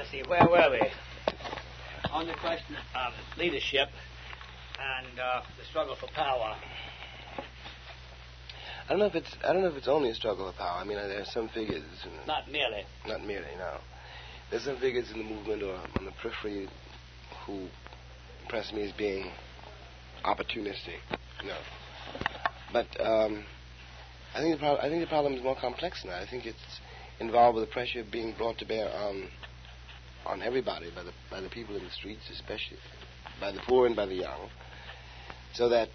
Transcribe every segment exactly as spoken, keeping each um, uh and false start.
let's see, where were we? On the question of leadership and uh, the struggle for power. I don't know if it's I don't know if it's only a struggle for power. I mean, there are some figures. Not merely. Not merely, no. There's some figures in the movement or on the periphery who impress me as being opportunistic. No. But um, I think the pro- I think the problem is more complex than that. I think it's involved with the pressure being brought to bear on on everybody, by the by the people in the streets, especially by the poor and by the young, so that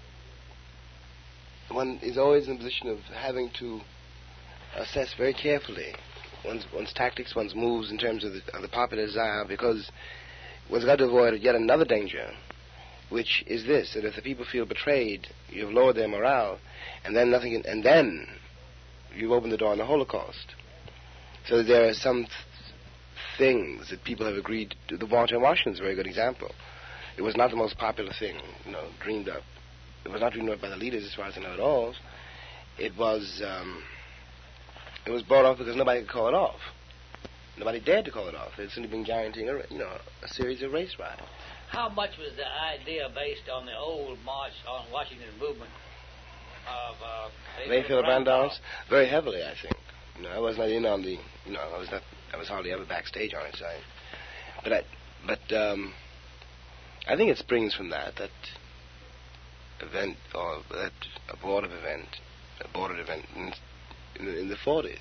one is always in a position of having to assess very carefully one's, one's tactics, one's moves in terms of the, of the popular desire, because one's got to avoid yet another danger, which is this: that if the people feel betrayed, you've lowered their morale, and then nothing, and then you've opened the door on the Holocaust. So there are some th- things that people have agreed to. The March on Washington is a very good example. It was not the most popular thing, you know, dreamed up. It was not dreamed up by the leaders, as far as I know at all. It was, um, it was brought off because nobody could call it off. Nobody dared to call it off. It had simply been guaranteeing, a, you know, a series of race riots. How much was the idea based on the old March on Washington movement of uh, Mayfield Randolph's? Very heavily, I think. You know, I was not in on the, you know, I was not, I was hardly ever backstage on it, so I, but I, but um, I think it springs from that, that event, or that abortive event, aborted event in, in, the, in the forties.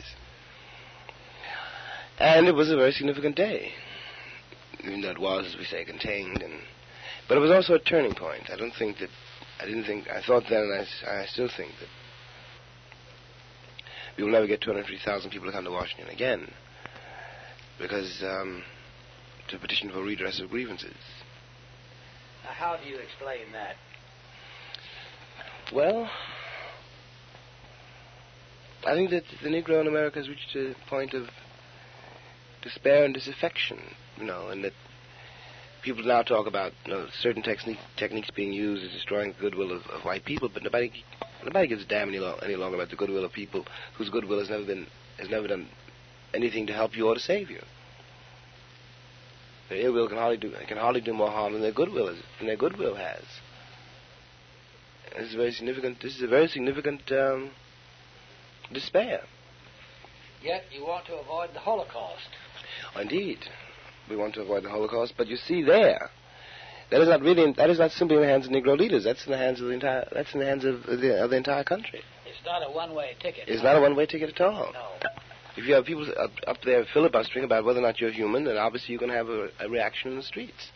And it was a very significant day, even though it was, as we say, contained, and but it was also a turning point. I don't think that, I didn't think, I thought then, and I, I still think that we will never get two hundred fifty thousand people to come to Washington again, because um, to petition for redress of grievances. Now, how do you explain that? Well, I think that the Negro in America has reached a point of despair and disaffection, you know, and that people now talk about, you know, certain technique, techniques being used as destroying the goodwill of, of white people, but nobody nobody gives a damn any, lo- any longer about the goodwill of people whose goodwill has never been has never done anything to help you or to save you. Their ill will can hardly do can hardly do more harm than their goodwill is, than their goodwill has. This is a very significant. This is a very significant um, despair. Yet you want to avoid the Holocaust. Indeed, we want to avoid the Holocaust. But you see, there, that is not really. That is not simply in the hands of Negro leaders. That's in the hands of the entire. That's in the hands of the, of the entire country. It's not a one-way ticket. It's not a one-way ticket at all. No. If you have people up, up there filibustering about whether or not you're human, then obviously you're going to have a, a reaction in the streets.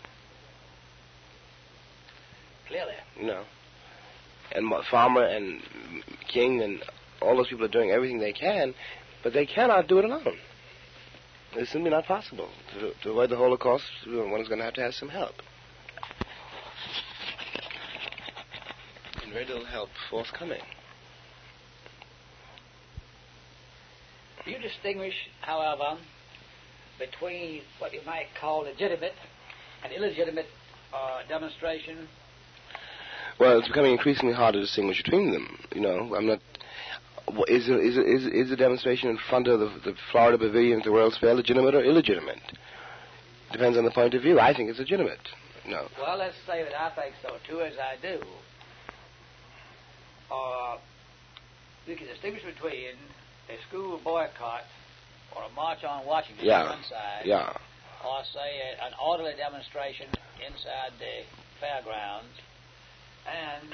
Clearly. You know. And Farmer and King and all those people are doing everything they can, but they cannot do it alone. It's simply not possible. To, to avoid the Holocaust, one is going to have to have some help. And very little help forthcoming. Do you distinguish, however, between what you might call legitimate and illegitimate uh, demonstration? Well, it's becoming increasingly hard to distinguish between them. You know, I'm not. Is a, is a, is is the demonstration in front of the, the Florida Pavilion at the World's Fair legitimate or illegitimate? Depends on the point of view. I think it's legitimate. No. Well, let's say that I think so too, as I do. Uh, we can distinguish between a school boycott or a march on Washington yeah. on one side, yeah. or say a, an orderly demonstration inside the fairgrounds, and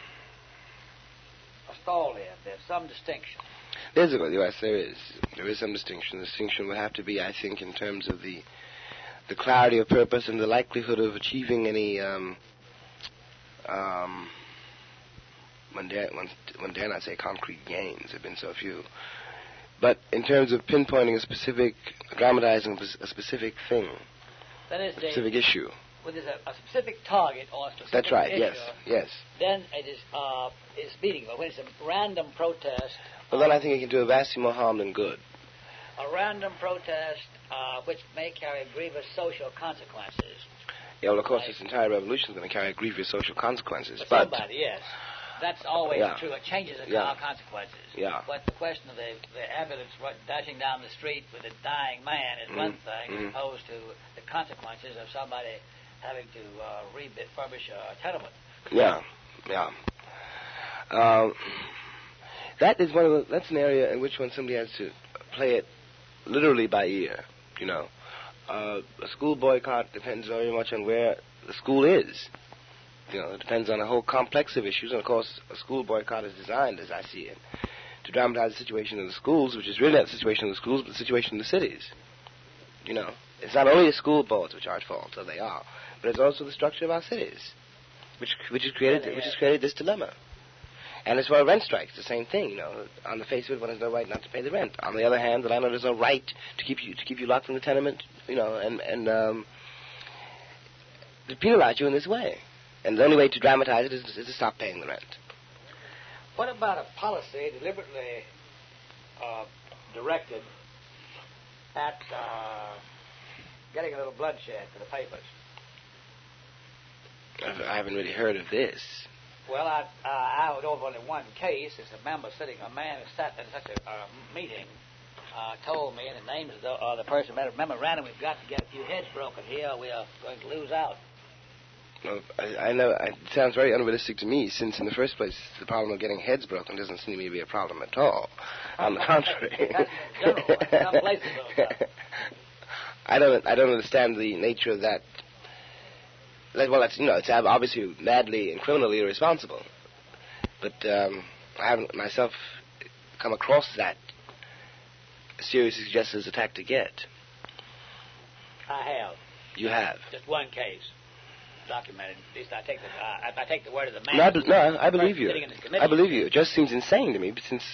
a stall in. There's some distinction. There's a, yes, there is. There is some distinction. The distinction would have to be, I think, in terms of the the clarity of purpose and the likelihood of achieving any um, um, one dare, one, one dare not say concrete gains. There have been so few. But in terms of pinpointing a specific, dramatizing a specific thing, that is a specific issue. When there's a, a specific target or a specific That's right, issue, yes, yes. then it is uh, it's meaning. But when it's a random protest... Well, then I think it can do vastly more harm than good. A random protest uh, which may carry grievous social consequences. Yeah, well, of course, like, this entire revolution is going to carry grievous social consequences. For but somebody, yes. that's always Yeah. true. It changes the Yeah. consequences. Yeah. But the question of the, the ambulance run, dashing down the street with a dying man is one Mhm. thing, Mhm. as opposed to the consequences of somebody having to uh, refurbish a tenement. Yeah, yeah. Um, that is one of the, that's an area in which one somebody has to play it literally by ear. You know, uh, a school boycott depends very much on where the school is. You know, it depends on a whole complex of issues, and of course, a school boycott is designed, as I see it, to dramatize the situation in the schools, which is really not the situation in the schools, but the situation in the cities. You know, it's not only the school boards which are at fault, so they are, but it's also the structure of our cities, which which has created Really, which has yes. created this dilemma. And as for rent strikes, the same thing. You know, on the face of it, one has no right not to pay the rent. On the other hand, the landlord has no right to keep you to keep you locked in the tenement. You know, and and um, to penalize you in this way. And the only way to dramatize it is, is to stop paying the rent. What about a policy deliberately uh, directed at uh, getting a little bloodshed for the papers? I've, I haven't really heard of this. Well, I uh, I know of only one case. It's a member sitting, a man who sat in such a uh, meeting, uh, told me, and the names of the, uh, the person made a memorandum, we've got to get a few heads broken here, or we are going to lose out. Well, I, I know I, it sounds very unrealistic to me, since in the first place the problem of getting heads broken doesn't seem to me to be a problem at all. On the contrary, That's in general. Some places those are. I don't I don't understand the nature of that. Like, well, that's, you know, it's obviously madly and criminally irresponsible. But um, I haven't myself come across that seriously suggested as a tactic yet. I have. You have. Just one case documented. At least I take the uh, I, I take the word of the man. No, I, be- no, I believe person you. sitting in this committee. I believe you. It just seems insane to me, but since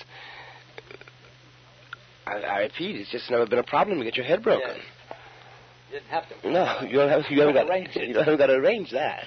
I, I repeat, it's just never been a problem to get your head broken. Yes. You didn't have to. No, you don't have. You haven't got. Arrange it. You haven't got to arrange that.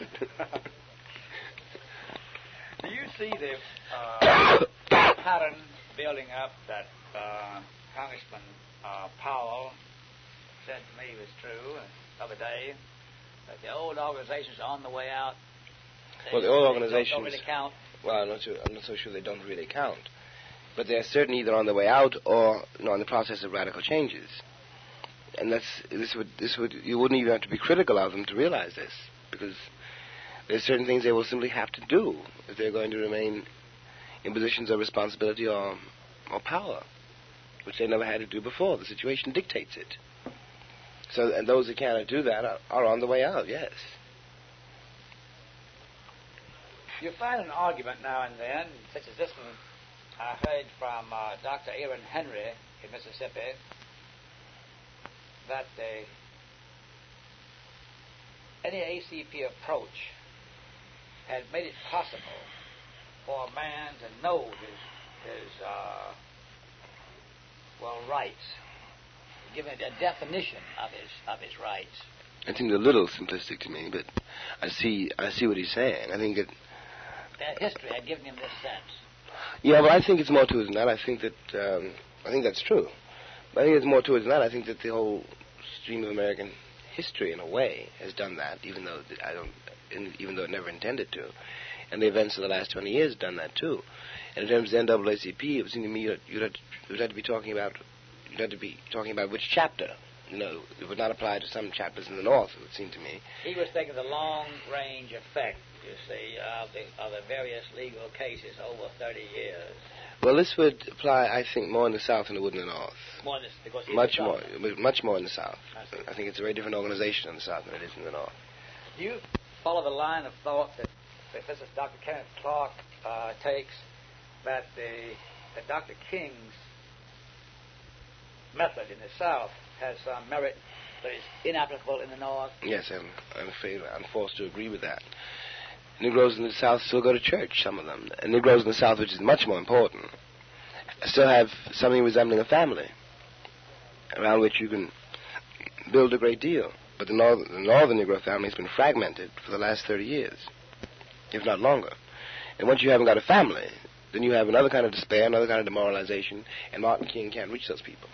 Do you see the uh, pattern building up that uh, Congressman uh, Powell said to me was true the other day, that the old organizations are on the way out? They, Well, the old they organizations don't, don't really count. Well, I'm not, sure, I'm not so sure they don't really count. But they're certainly either on the way out or, you know, in the process of radical changes. And that's this would this would you wouldn't even have to be critical of them to realize this, because there's certain things they will simply have to do if they're going to remain in positions of responsibility or or power, which they never had to do before. The situation dictates it. So, and those that cannot do that are, are on the way out. Yes. You find an argument now and then, such as this one I heard from uh, Doctor Aaron Henry in Mississippi, that the, any A C P approach had made it possible for a man to know his, his uh, well, rights, give it a definition of his of his rights. It seems a little simplistic to me, but I see I see what he's saying. I think it. That history had given him this sense. Yeah, but I think it's more to it than that. I think that um, I think that's true. But I think it's more to it than that. I think that the whole stream of American history, in a way, has done that, even though th- I don't, in, even though it never intended to. And the events of the last twenty years have done that too. And in terms of the N double A C P, it would seem to me you'd, you'd, have to, you'd have to be talking about you'd have to be talking about which chapter. You know, it would not apply to some chapters in the North, it would seem to me. He was thinking the long-range effect, you see, of the, of the various legal cases over thirty years. Well, this would apply, I think, more in the South than it would in the North. More than this, because he's Much the more, South. much more in the South. I see. I think it's a very different organization in the South than it is in the North. Do you follow the line of thought that, that this is Doctor Kenneth Clark uh, takes, that the that Doctor King's method in the South has some merit, but is inapplicable in the North? Yes, I'm, I'm afraid I'm forced to agree with that. Negroes in the South still go to church, some of them. And Negroes in the South, which is much more important, still have something resembling a family around which you can build a great deal. But the, north, the northern Negro family has been fragmented for the last thirty years, if not longer. And once you haven't got a family, then you have another kind of despair, another kind of demoralization, and Martin King can't reach those people.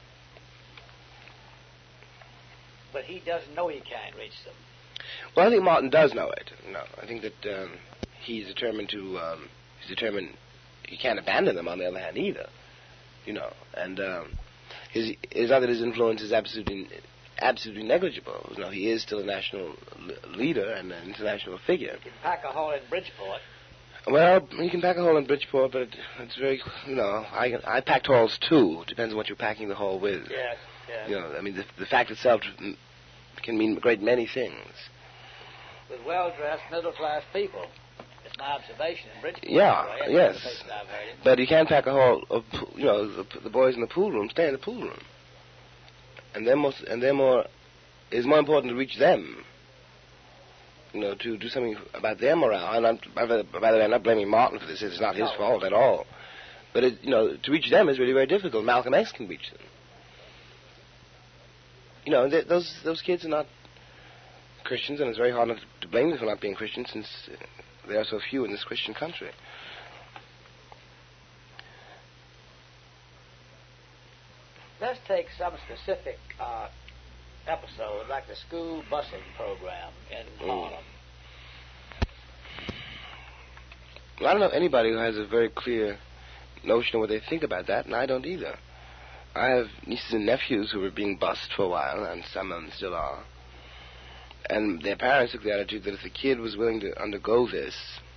But he doesn't know he can't reach them. Well, I think Martin does know it. No, I think that um, he's determined to um, He's determined he can't abandon them, on the other hand, either. You know, and um, his, it's not that his influence is absolutely, absolutely negligible. You know, he is still a national l- leader and an international figure. You can pack a hole in Bridgeport. Well, you can pack a hole in Bridgeport, but it, it's very, you know, I I packed holes too. Depends on what you're packing the hole with. Yes, yes. You know, I mean, the, the fact itself can mean a great many things. With well-dressed, middle-class people. It's my observation in Bridgeport. Yeah, Right? yes. I've heard it. But you can't pack a hole of, you know, the, the boys in the pool room stay in the pool room, and they're most, and they're more. It's more important to reach them. You know, to do something about their morale. And I'm, by the by the way, I'm not blaming Martin for this. It's not his No. fault at all. But it, you know, to reach them is really very difficult. Malcolm X can reach them. You know, th- those those kids are not Christians, and it's very hard not to blame them for not being Christians, since uh, there are so few in this Christian country. Let's take some specific uh, episode, like the school busing program in Mm. Harlem. Well, I don't know anybody who has a very clear notion of what they think about that, and I don't either. I have nieces and nephews who were being bused for a while, and some of them still are. And their parents took the attitude that if the kid was willing to undergo this,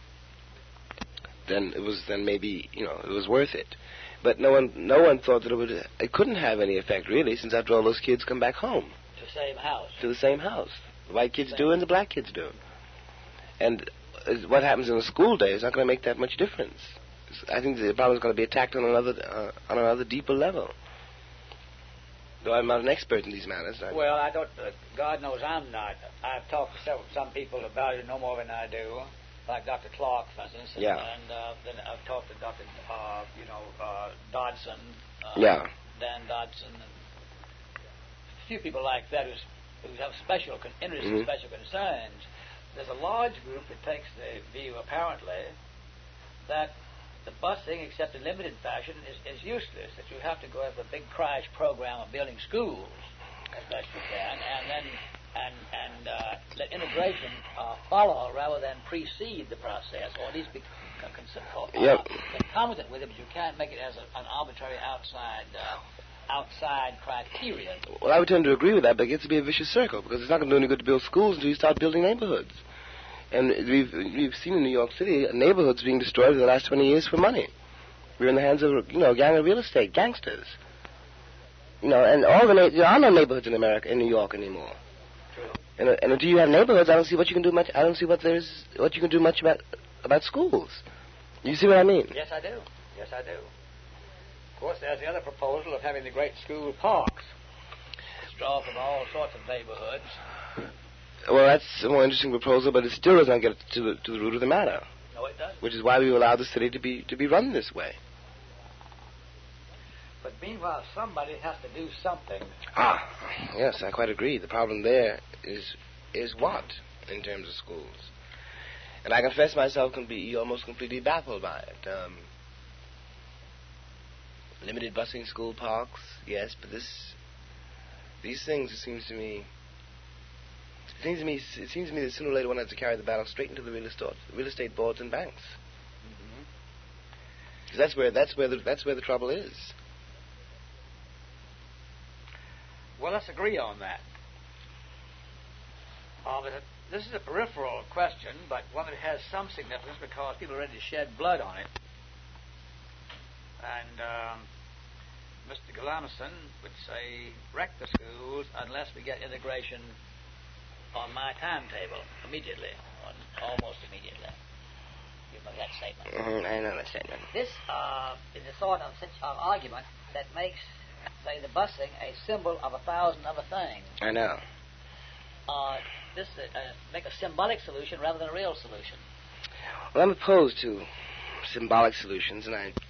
then it was then maybe, you know, it was worth it. But no one no one thought that it would it couldn't have any effect, really, since after all, those kids come back home To the same house. to the same house. The white kids do and the black kids do. And uh, what happens in the school day is not going to make that much difference. I think the problem is going to be attacked on another uh, on another deeper level. Though I'm not an expert in these matters. I Well, I don't. Uh, God knows I'm not. I've talked to several, some people about it no more than I do, like Doctor Clark, for instance. And, Yeah. And uh, then I've talked to Doctor Uh, you know, uh, Dodson. Uh, Yeah. Dan Dodson, and a few people like that who's, who have special con- interests Mhm. and special concerns. There's a large group that takes the view, apparently, that the busing, except in limited fashion, is, is useless, that you have to go have a big crash program of building schools as best you can, and then and and uh, let integration uh, follow rather than precede the process, or at least be con- con- uh, Yep. concomitant with it, but you can't make it as a, an arbitrary outside uh, outside criterion. Well, I would tend to agree with that, but it gets to be a vicious circle, because it's not going to do any good to build schools until you start building neighborhoods. And we've we've seen in New York City neighborhoods being destroyed in the last twenty years for money. We're in the hands of, you know, a gang of real estate gangsters. You know, and all the na- there are no neighborhoods in America, in New York anymore. True. And, uh, and until you have neighborhoods, I don't see what you can do much. I don't see what there's what you can do much about about schools. You see what I mean? Yes, I do. Yes, I do. Of course, there's the other proposal of having the great school parks, draw from all sorts of neighborhoods. Well, that's a more interesting proposal, but it still doesn't get to the to the root of the matter, No, it doesn't. which is why we allow the city to be to be run this way. But meanwhile, somebody has to do something. Ah, yes, I quite agree. The problem there is is what in terms of schools, and I confess myself can be almost completely baffled by it. Um, limited busing school parks, yes, but this these things, it seems to me. It seems to me. It seems to me that sooner or later one has to carry the battle straight into the real estate, real estate boards and banks. Mm-hmm. 'Cause that's where that's where the that's where the trouble is. Well, let's agree on that. Uh, but this is a peripheral question, but one that has some significance because people are ready to shed blood on it. And um, Mister Galamison would say, wreck the schools unless we get integration on my timetable immediately, on almost immediately. You know that statement. Mm-hmm, I know that statement. This uh, is a sort of such uh, argument that makes, say, the busing a symbol of a thousand other things. I know. Uh, this uh, uh, make a symbolic solution rather than a real solution. Well, I'm opposed to symbolic solutions, and I,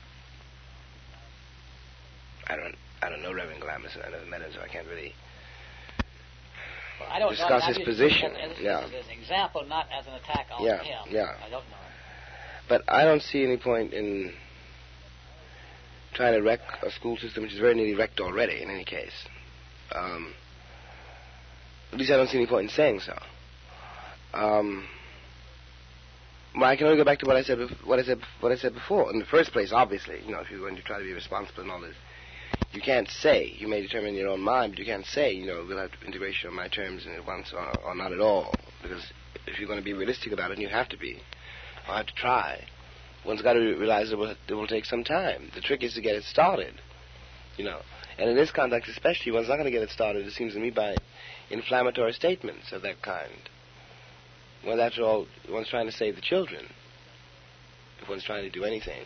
I don't, I don't know Reverend Galamison. I never met him, so I can't really Well, I don't discuss know. his I'm position. As, as, Yeah. as an example, not as an attack on Yeah, him. yeah. I don't know. But I don't see any point in trying to wreck a school system which is very nearly wrecked already, in any case. Um, at least I don't see any point in saying so. Um, Well, I can only go back to what I said. Bef- what I said. What I said before. In the first place, obviously, you know, if you're going to try to be responsible and all this, you can't say. You may determine in your own mind, but you can't say, you know, we'll have integration on my terms at once or, or not at all. Because if you're going to be realistic about it, and you have to be, or have to try, one's got to realize it will, it will take some time. The trick is to get it started, you know. And in this context especially, one's not going to get it started, it seems to me, by inflammatory statements of that kind. Well, after all, one's trying to save the children, if one's trying to do anything.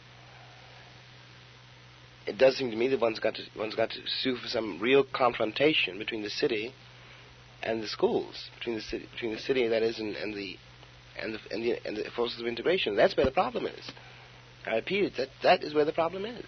It does seem to me that one's got to one's got to sue for some real confrontation between the city and the schools, between the city, between the city that is, and, and the and the and the and the forces of integration. That's where the problem is. I repeat it. That that is where the problem is.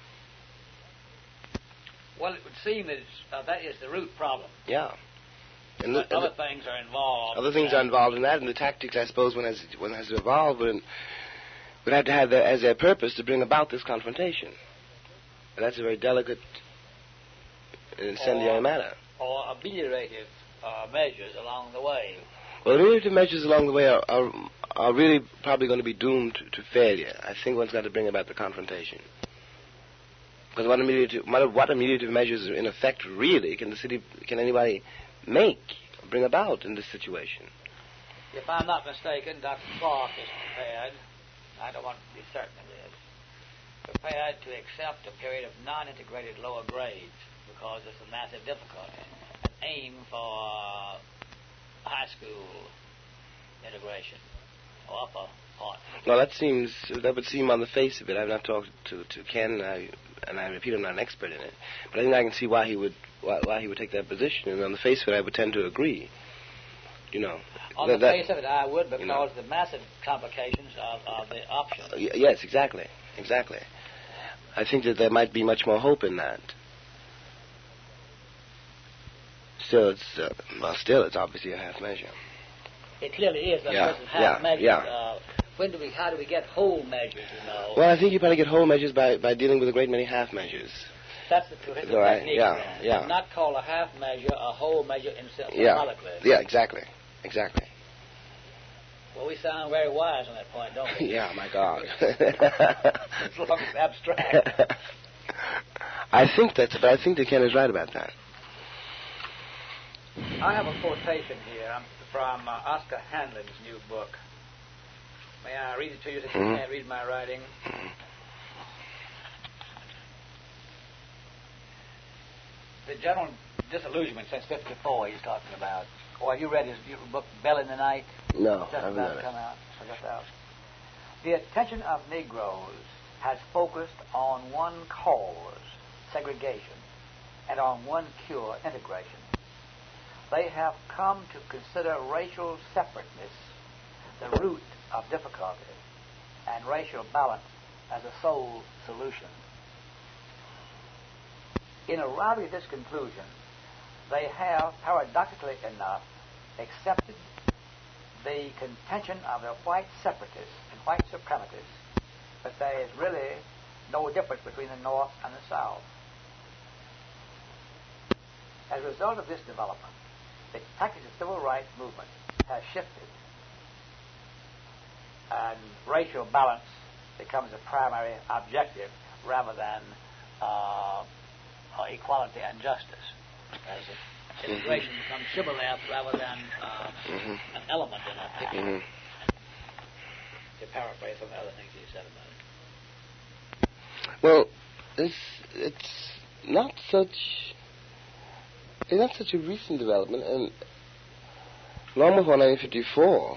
Well, it would seem that it's, uh, that is the root problem. Yeah. And But the, and other the, things are involved. other things are involved in that, and the tactics, I suppose, one has one has to evolve, and would have to have their, as their purpose to bring about this confrontation. And that's a very delicate and incendiary or, matter. Or ameliorative uh, measures along the way. Well, ameliorative measures along the way are, are, are really probably going to be doomed to, to failure. I think one's got to bring about the confrontation. Because what ameliorative, what ameliorative measures, in effect, really can the city, can anybody make, bring about in this situation? If I'm not mistaken, Doctor Clark is prepared, I don't want to be certain of this, prepared to accept a period of non-integrated lower grades because it's a massive difficulty, and aim for uh, high school integration or upper part. Well, that seems, that would seem on the face of it. I've not talked to, to Ken, and I, and I repeat, I'm not an expert in it, but I think I can see why he would why, why he would take that position, and on the face of it, I would tend to agree. You know, on that, the face of it, I would, because you know, the massive complications of, of the option. Uh, y- yes, exactly, exactly. I think that there might be much more hope in that. Still, it's uh, well, still, it's obviously a half measure. It clearly is, but Yeah, versus half yeah, measures. yeah. Uh, when do we? How do we get whole measures? You know. Well, I think you probably get whole measures by, by dealing with a great many half measures. That's the truth. All right, technique. yeah, then. yeah. Not call a half measure a whole measure in itself. Yeah, symbolically. yeah, exactly, exactly. Well, we sound very wise on that point, don't we? Yeah, my God. As long as it's abstract. I think that's, but I think that Ken is right about that. I have a quotation here um, from uh, Oscar Hanlon's new book. May I read it to you since Mm-hmm. you can't read my writing? The general disillusionment since fifty-four he's talking about. Oh, have you read his book, Bell in the Night? No, Just I haven't about read to it. come out. or just out. The attention of Negroes has focused on one cause, segregation, and on one cure, integration. They have come to consider racial separateness the root of difficulty, and racial balance as a sole solution. In arriving at this conclusion, they have, paradoxically enough, accepted the contention of the white separatists and white supremacists that there is really no difference between the North and the South. As a result of this development, the tactics of the civil rights movement has shifted, and racial balance becomes a primary objective rather than uh, uh, equality and justice. As if integration mm-hmm. becomes shibboleth rather than uh, mm-hmm. an element in a picture. Mm-hmm. To paraphrase some other things he said about it. Well, it's it's not such it's not such a recent development, and long before nineteen fifty-four,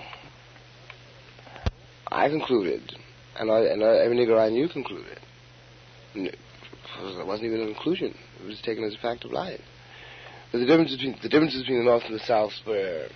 I concluded, and, I, and I, every nigger I knew concluded. It wasn't even a conclusion; it was taken as a fact of life. But the difference between the differences between the North and the South were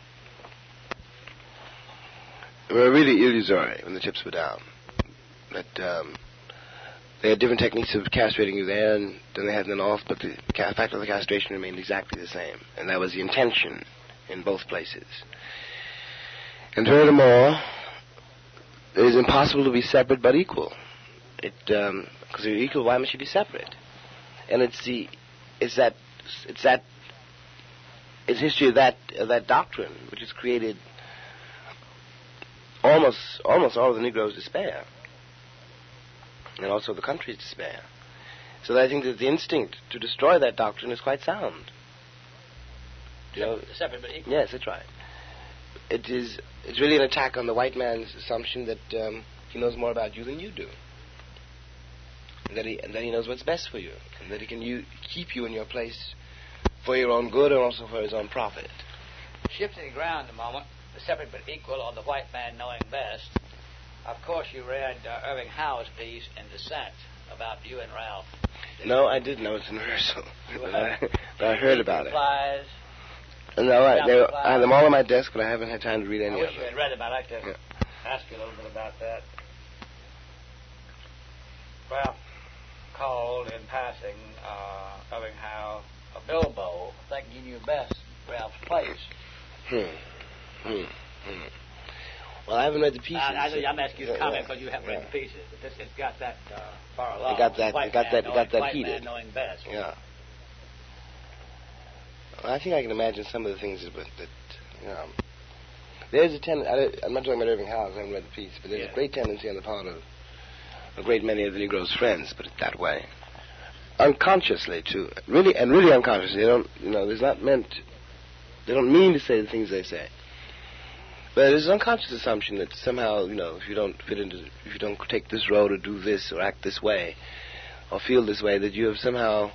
were really illusory when the chips were down. But um, they had different techniques of castrating you there and, than they had in the North, but the ca- fact of the castration remained exactly the same, and that was the intention in both places. And furthermore, it is impossible to be separate but equal. It because um, you're equal, why must you be separate? And it's the it's that it's that it's history of that of that doctrine which has created almost almost all of the Negroes despair, and also the country's despair. So that I think that the instinct to destroy that doctrine is quite sound. You know, separate but equal. Yes, that's right. It is. It's really an attack on the white man's assumption that um, he knows more about you than you do, and that he and that he knows what's best for you, and that he can you, keep you in your place for your own good and also for his own profit. Shifting ground a moment, the separate but equal, or the white man knowing best. Of course, you read uh, Irving Howe's piece in Dissent about you and Ralph. No, I didn't know it was in rehearsal, but, I, but I heard about it. Replies. No, I, they, I have them all on my desk, but I haven't had time to read any I of wish them. you had read them. I'd like to Yeah. ask you a little bit about that. Ralph called in passing uh, Irving Howe a Bilbo, thinking he knew best Ralph's place. Hmm. Hmm. Hmm. Well, I haven't read the pieces. I, I know I'm asking you to Yeah, comment yeah, because you haven't yeah. read the pieces, but this it's got that uh, far along. It got that- White it got man that- it knowing, got that white heated. man knowing best. Yeah. Well, I think I can imagine some of the things that, that you know, there's a tendency, I'm not talking about Irving Howe, I haven't read the piece, but there's Yeah. a great tendency on the part of a great many of the Negroes' friends, put it that way, unconsciously to, really, and really unconsciously, they don't, you know, there's not meant, they don't mean to say the things they say. But there's an unconscious assumption that somehow, you know, if you don't fit into, if you don't take this road or do this or act this way or feel this way, that you have somehow,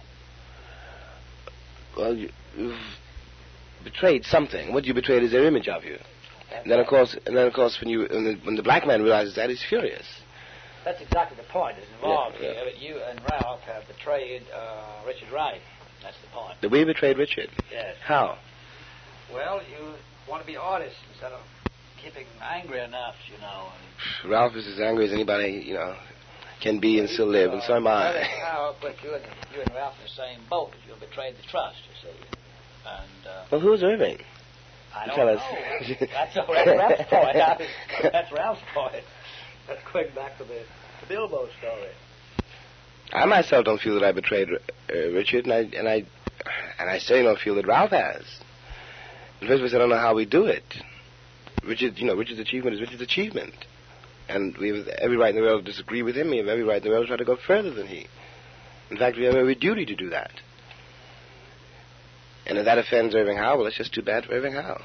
well, you, you've betrayed something. What you betrayed is their image of you. And then, of course, and then of course, when you when the, when the black man realizes that, he's furious. That's exactly the point that's involved Yeah, yeah. here. That you and Ralph have betrayed uh, Richard Wright. That's the point. That we betrayed Richard. Yes. How? Well, you want to be artists instead of keeping angry enough, you know. And Ralph is as angry as anybody, you know, can be and still live, and so am I. Irving Howe put you and, you and Ralph in the same boat. You betrayed the trust, you see. And uh, Well, who's Irving? I don't Tell know. us. That's Ralph's point. I mean, that's Ralph's point. That's going back to the, the Bilbo story. I myself don't feel that I betrayed uh, Richard, and I and I and I certainly don't feel that Ralph has. In the first place, I don't know how we do it. Richard, you know, Richard's achievement is Richard's achievement, and we have every right in the world to disagree with him. We have every right in the world to try to go further than he. In fact, we have every duty to do that. And if that offends Irving Howe, well, it's just too bad for Irving Howe.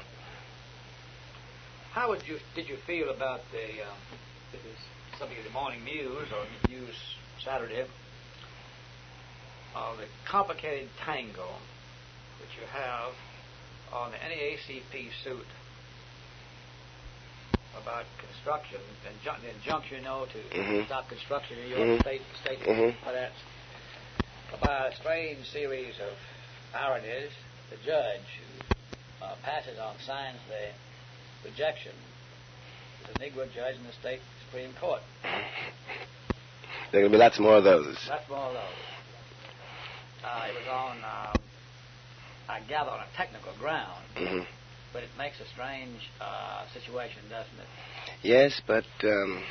How would you did you feel about the um, this is something of the Morning News or News Saturday of the complicated tangle which you have on the N double A C P suit about construction and injun- the injunction, you know, to Mhm. stop construction in your Mhm. state, state, Mhm. uh, that's by a strange series of ironies. The judge who uh, passes on signs the rejection is a Negro judge in the state Supreme Court. There will be lots more of those. That's more of those. Uh, it was on, uh, I gather, on a technical ground, hmm but it makes a strange uh, situation, doesn't it? Yes, but um,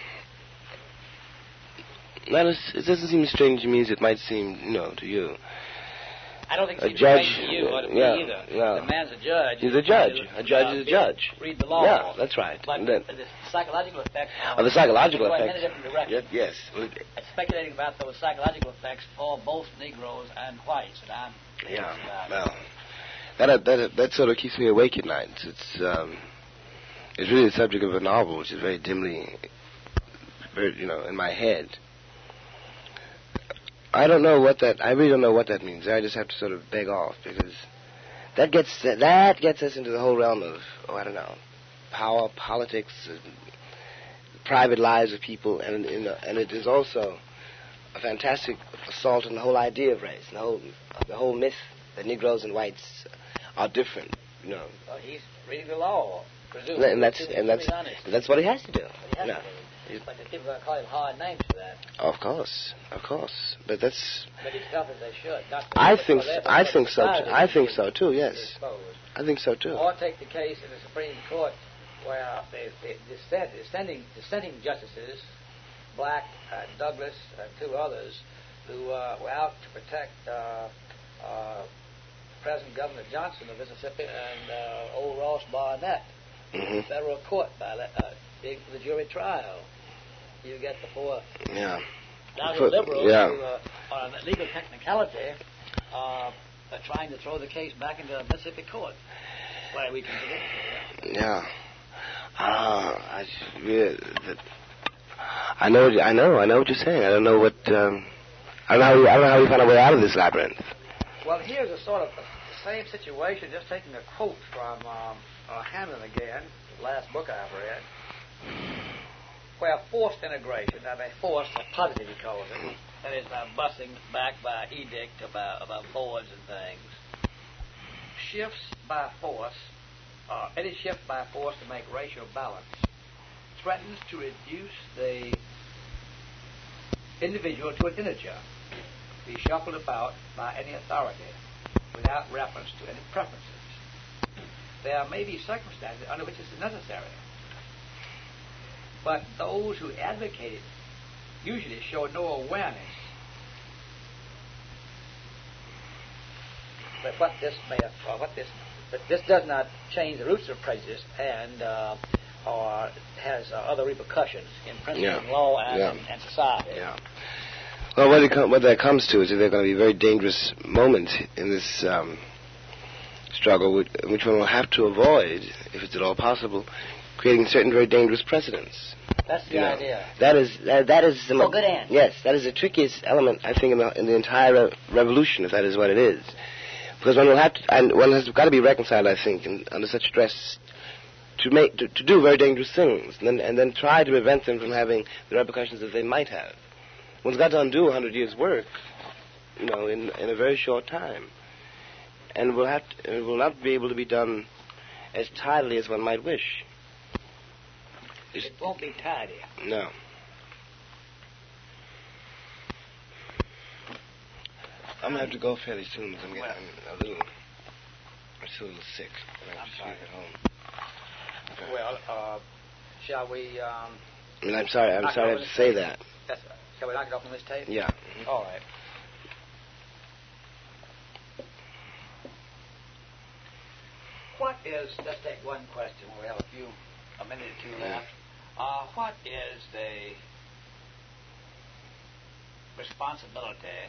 not as, it doesn't seem as strange to me as it might seem, you know, to you. I don't think A it's judge, strange to you or to yeah, me either. yeah. The man's a judge. He's a judge. He's A judge uh, is a judge. Read the law. Yeah, that's right. But And then- the psychological effects. Oh, the psychological go in effects. many different directions. Yes. yes. Well, it- I'm speculating about those psychological effects for both Negroes and whites, and I'm Yeah. about Well, that that that sort of keeps me awake at night. It's um, it's really the subject of a novel, which is very dimly, very you know, in my head. I don't know what that. I really don't know what that means. I just have to sort of beg off because that gets that gets us into the whole realm of oh I don't know, power, politics, uh, private lives of people, and in, and it is also a fantastic assault on the whole idea of race, the whole the whole myth that Negroes and whites are different. You know, Well, he's reading the law, presumably. and that's to be- and to that's be honest. that's what he has to do. He has No. to be. But the people are going to call him hard names for that. Of course, of course, but that's. But he felt that they should. Not I for think their- I for think so. society Too. I to think be so too. Yes, exposed. I think so too. Or take the case in the Supreme Court where the, the dissent, dissenting, dissenting justices, Black, uh, Douglas, and two others, who uh, were out to protect uh, uh, President Governor Johnson of Mississippi and uh, old Ross Barnett. hmm Federal court by le- uh, the, the jury trial. You get the four Yeah. doubting For- liberals yeah. who, uh, on a legal technicality, uh, are trying to throw the case back into the Mississippi court. Why we consider it. Yeah. Ah, I, yeah, that, I know. I know. I know what you're saying. I don't know what. Um, I don't know. How you, I don't know how we find a way out of this labyrinth. Well, here's a sort of the same situation. Just taking a quote from um, uh, Hamlin again, the last book I've read, where forced integration. I mean, forced, or positive, he calls it. That is, by busing back by edict about about boards and things. Shifts by force. Uh, any shift by force to make racial balance threatens to reduce the individual to an integer, be shuffled about by any authority without reference to any preferences. There may be circumstances under which this is necessary, but those who advocate it usually show no awareness that what this may have, or what this But this does not change the roots of prejudice and uh, or has uh, other repercussions in principle, Yeah. and law, and, Yeah. and, and society. Yeah. Well, what, it com- what that comes to is that there are going to be very dangerous moments in this um, struggle, which, which one will have to avoid, if it's at all possible, creating certain very dangerous precedents. That's the You know, idea. That is that, that is the For good ends. Yes, that is the trickiest element, I think, in the, in the entire re- revolution, if that is what it is. Because one will have to, and one has got to be reconciled, I think, in, under such stress, to make to, to do very dangerous things, and then, and then try to prevent them from having the repercussions that they might have. One's got to undo a hundred years' work, you know, in in a very short time, and will have to, it will not be able to be done as tidily as one might wish. It won't be tidy. No. I'm gonna have to go fairly soon because I'm getting Well, I'm a little, I'm still a little sick. I have I'm to sorry. sleep at home. Well, uh, shall we? Um, I mean, I'm sorry. I'm knock it sorry I off have this to say tape? that. That's, shall we knock it off on this tape? Yeah. Mhm. All right. What is? Let's take one question. We have a few, a minute or two Yeah. left. Uh, what is the responsibility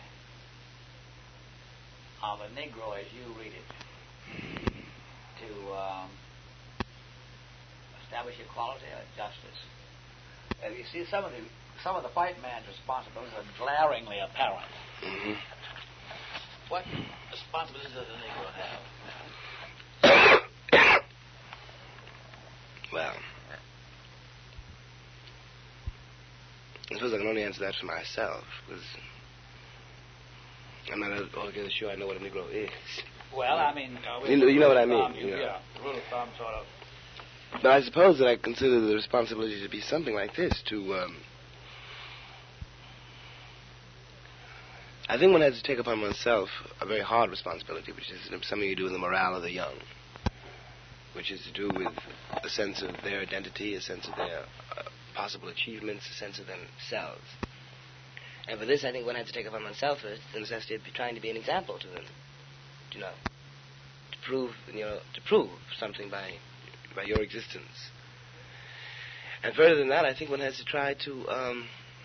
of a Negro, as you read it, to um, establish equality or justice? Uh, you see, some of the some of the white man's responsibilities are glaringly apparent. Mhm. What responsibilities does a Negro have? Well, I suppose I can only answer that for myself because I'm not altogether sure I know what a Negro is. Well, I mean, uh, You know- you know what I mean, Thumb, you, you know. Yeah, the rule of thumb, sort of. But I suppose that I consider the responsibility to be something like this: to um, I think one has to take upon oneself a very hard responsibility, which is something you do in the morale of the young, which is to do with a sense of their identity, a sense of their uh, possible achievements, a sense of themselves. And for this, I think one has to take upon oneself the necessity of trying to be an example to them, you know, to prove, you know, to prove something by by your existence. And further than that, I think one has to try to, um,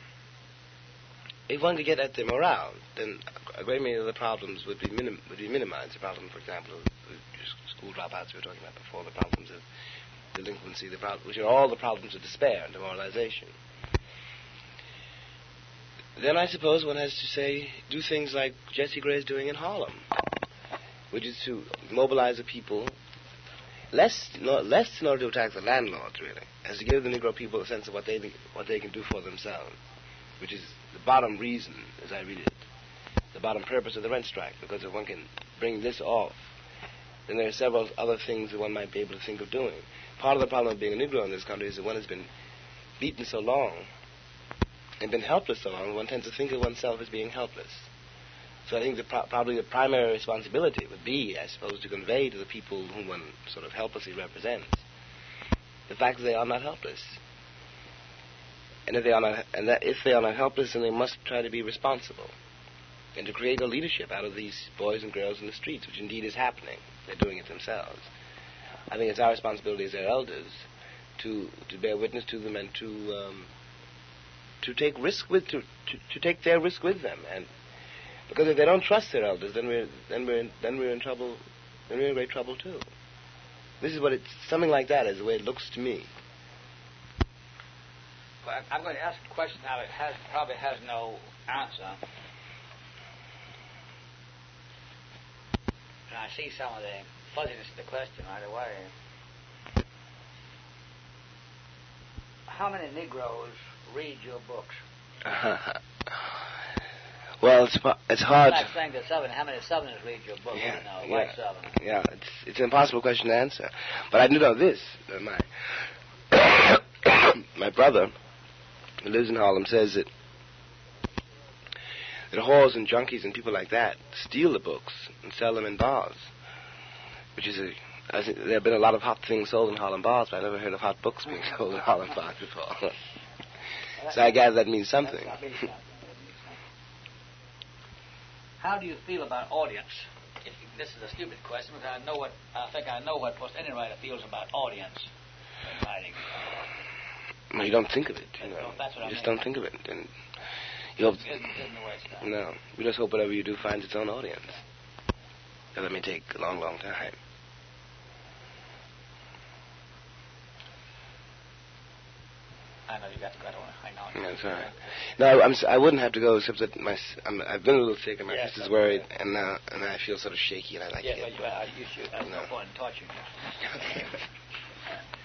if one could get at their morale, then a great many of the problems would be minim- would be minimized. The problem, for example, of school dropouts we were talking about before, the problems of delinquency, the pro- which are all the problems of despair and demoralization. Then I suppose one has to say, do things like Jesse Gray is doing in Harlem, which is to mobilize the people, less, not, less in order to attack the landlords, really, as to give the Negro people a sense of what they what they can do for themselves, which is the bottom reason, as I read it, the bottom purpose of the rent strike, because if one can bring this off, then there are several other things that one might be able to think of doing. Part of the problem of being a Negro in this country is that one has been beaten so long and been helpless so long, one tends to think of oneself as being helpless. So I think the pro- probably the primary responsibility would be, I suppose, to convey to the people whom one sort of helplessly represents the fact that they are not helpless. And if they are not, and that if they are not helpless, then they must try to be responsible and to create a leadership out of these boys and girls in the streets, which indeed is happening. They're doing it themselves. I think it's our responsibility as their elders to to bear witness to them and to um, to take risk with to, to to take their risk with them. And because if they don't trust their elders, then we're then we're in, then we're in trouble. Then we're in great trouble too. This is what it's something like that is the way it looks to me. Well, I'm going to ask a question now that has, probably has no answer. And I see some of the fuzziness of the question right away. How many Negroes read your books? Well, it's it's hard. Like saying to Southern, how many Southerners read your book? Yeah, You know, yeah, white Southern. Yeah, it's it's an impossible question to answer. But I do know this: uh, my my brother, who lives in Harlem, says that that whores and junkies and people like that steal the books and sell them in bars, which is a. I think there have been a lot of hot things sold in Harlem bars, but I never heard of hot books being sold in Harlem bars before. So I gather that means something. How do you feel about audience? If you, this is a stupid question, but I know what I think I know what most any writer feels about audience in writing. No, you don't think of it. You know, that's what you I just mean. don't think of it, and you hope. Isn't, isn't the way it's done. No, we just hope whatever you do finds its own audience. That may take a long, long time. I know you got to go. I know. That's all right. No, I'm. I wouldn't have to go, except that my. I'm, I've been a little sick, and my yes, sister's worried, right. and now and I feel sort of shaky, and I like yeah, to get. Yeah, but you, uh, you should. That's no, no point in touching you.